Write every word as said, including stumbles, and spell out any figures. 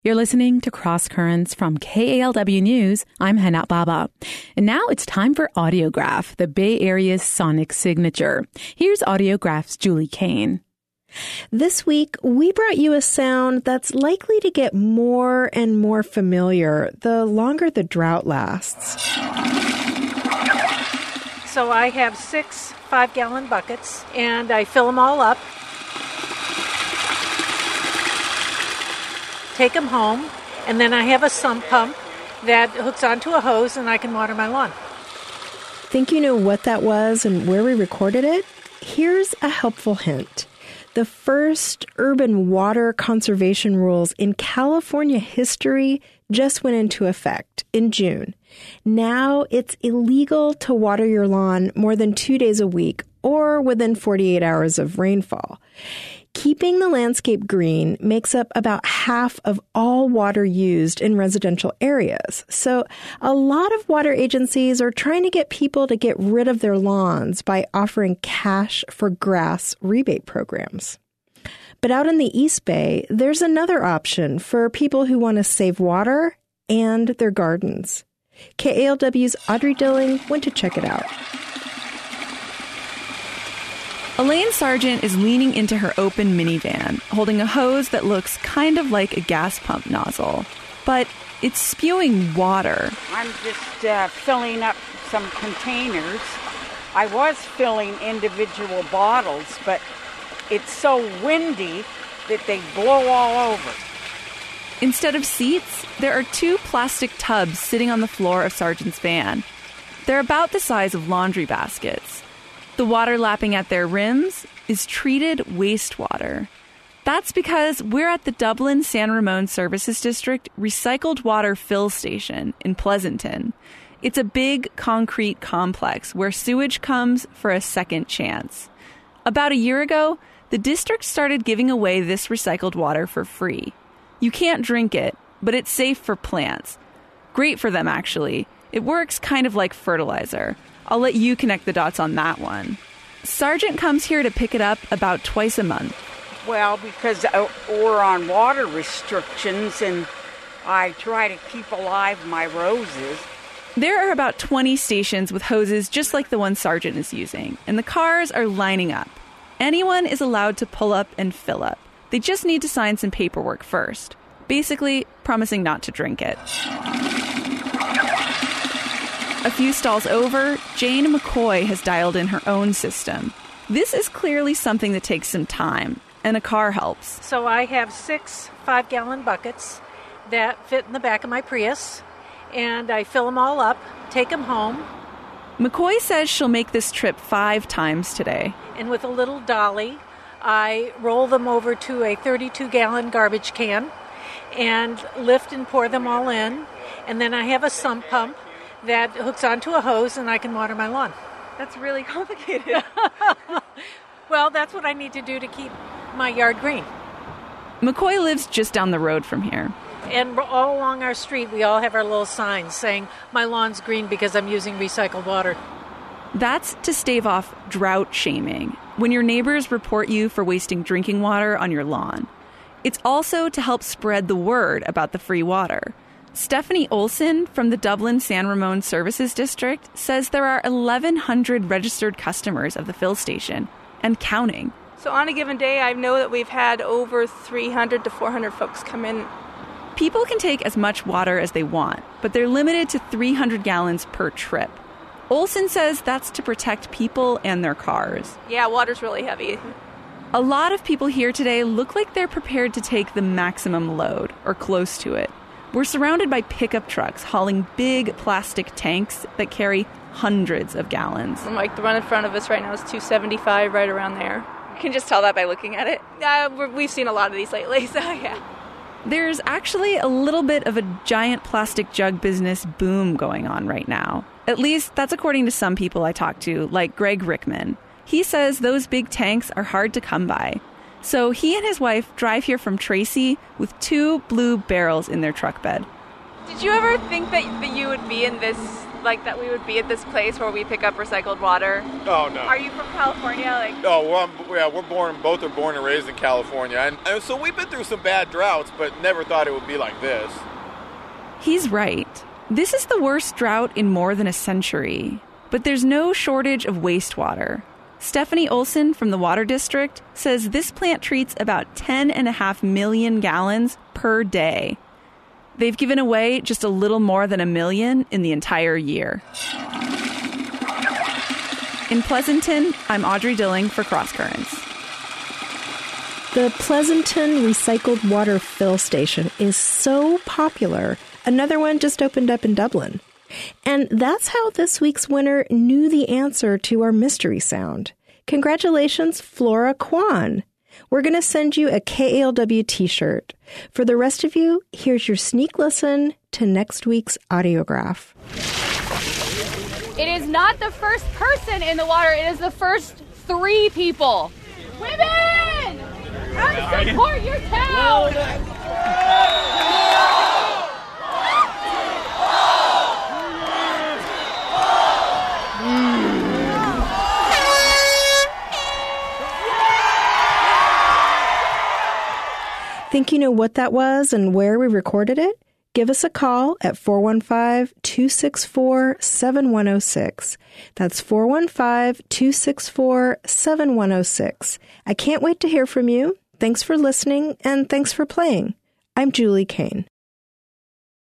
You're listening to Cross Currents from K A L W News. I'm Hana Baba. And now it's time for Audiograph, the Bay Area's sonic signature. Here's Audiograph's Julie Kane. This week, we brought you a sound that's likely to get more and more familiar the longer the drought lasts. So I have six five-gallon buckets, and I fill them all up. Take them home, and then I have a sump pump that hooks onto a hose, and I can water my lawn. Think you know what that was and where we recorded it? Here's a helpful hint. The first urban water conservation rules in California history just went into effect in June. Now it's illegal to water your lawn more than two days a week or within forty-eight hours of rainfall. Keeping the landscape green makes up about half of all water used in residential areas. So a lot of water agencies are trying to get people to get rid of their lawns by offering cash for grass rebate programs. But out in the East Bay, there's another option for people who want to save water and their gardens. K A L W's Audrey Dilling went to check it out. Elaine Sargent is leaning into her open minivan, holding a hose that looks kind of like a gas pump nozzle. But it's spewing water. I'm just uh, filling up some containers. I was filling individual bottles, but it's so windy that they blow all over. Instead of seats, there are two plastic tubs sitting on the floor of Sargent's van. They're about the size of laundry baskets. The water lapping at their rims is treated wastewater. That's because we're at the Dublin San Ramon Services District Recycled Water Fill Station in Pleasanton. It's a big concrete complex where sewage comes for a second chance. About a year ago, the district started giving away this recycled water for free. You can't drink it, but it's safe for plants. Great for them, actually. It works kind of like fertilizer. I'll let you connect the dots on that one. Sargent comes here to pick it up about twice a month. Well, because we're on water restrictions and I try to keep alive my roses. There are about twenty stations with hoses just like the one Sargent is using, and the cars are lining up. Anyone is allowed to pull up and fill up. They just need to sign some paperwork first, basically promising not to drink it. A few stalls over, Jane McCoy has dialed in her own system. This is clearly something that takes some time, and a car helps. So I have six five-gallon buckets that fit in the back of my Prius, and I fill them all up, take them home. McCoy says she'll make this trip five times today. And with a little dolly, I roll them over to a thirty-two-gallon garbage can and lift and pour them all in. And then I have a sump pump that hooks onto a hose, and I can water my lawn. That's really complicated. Well, that's what I need to do to keep my yard green. McCoy lives just down the road from here. And all along our street, we all have our little signs saying, my lawn's green because I'm using recycled water. That's to stave off drought shaming, when your neighbors report you for wasting drinking water on your lawn. It's also to help spread the word about the free water. Stephanie Olson from the Dublin San Ramon Services District says there are eleven hundred registered customers of the fill station and counting. So on a given day, I know that we've had over three hundred to four hundred folks come in. People can take as much water as they want, but they're limited to three hundred gallons per trip. Olson says that's to protect people and their cars. Yeah, water's really heavy. A lot of people here today look like they're prepared to take the maximum load, or close to it. We're surrounded by pickup trucks hauling big plastic tanks that carry hundreds of gallons. And like the one in front of us right now is two seventy-five, right around there. You can just tell that by looking at it. Uh, we're, we've seen a lot of these lately, so yeah. There's actually a little bit of a giant plastic jug business boom going on right now. At least that's according to some people I talked to, like Greg Rickman. He says those big tanks are hard to come by. So he and his wife drive here from Tracy with two blue barrels in their truck bed. Did you ever think that, that you would be in this like that we would be at this place where we pick up recycled water? Oh, no. Are you from California? Like, oh, well, I'm, yeah, we're born, both are born and raised in California. And, and so we've been through some bad droughts, but never thought it would be like this. He's right. This is the worst drought in more than a century. But there's no shortage of wastewater. Stephanie Olson from the Water District says this plant treats about ten and a half million gallons per day. They've given away just a little more than a million in the entire year. In Pleasanton, I'm Audrey Dilling for Cross Currents. The Pleasanton Recycled Water Fill Station is so popular. Another one just opened up in Dublin. And that's how this week's winner knew the answer to our mystery sound. Congratulations, Flora Kwan. We're going to send you a K A L W t-shirt. For the rest of you, here's your sneak listen to next week's Audiograph. It is not the first person in the water. It is the first three people. Women! Come support your town! Think you know what that was and where we recorded it? Give us a call at four one five, two six four, seven one zero six. That's four one five, two six four, seven one zero six. I can't wait to hear from you. Thanks for listening, and thanks for playing. I'm Julie Kane.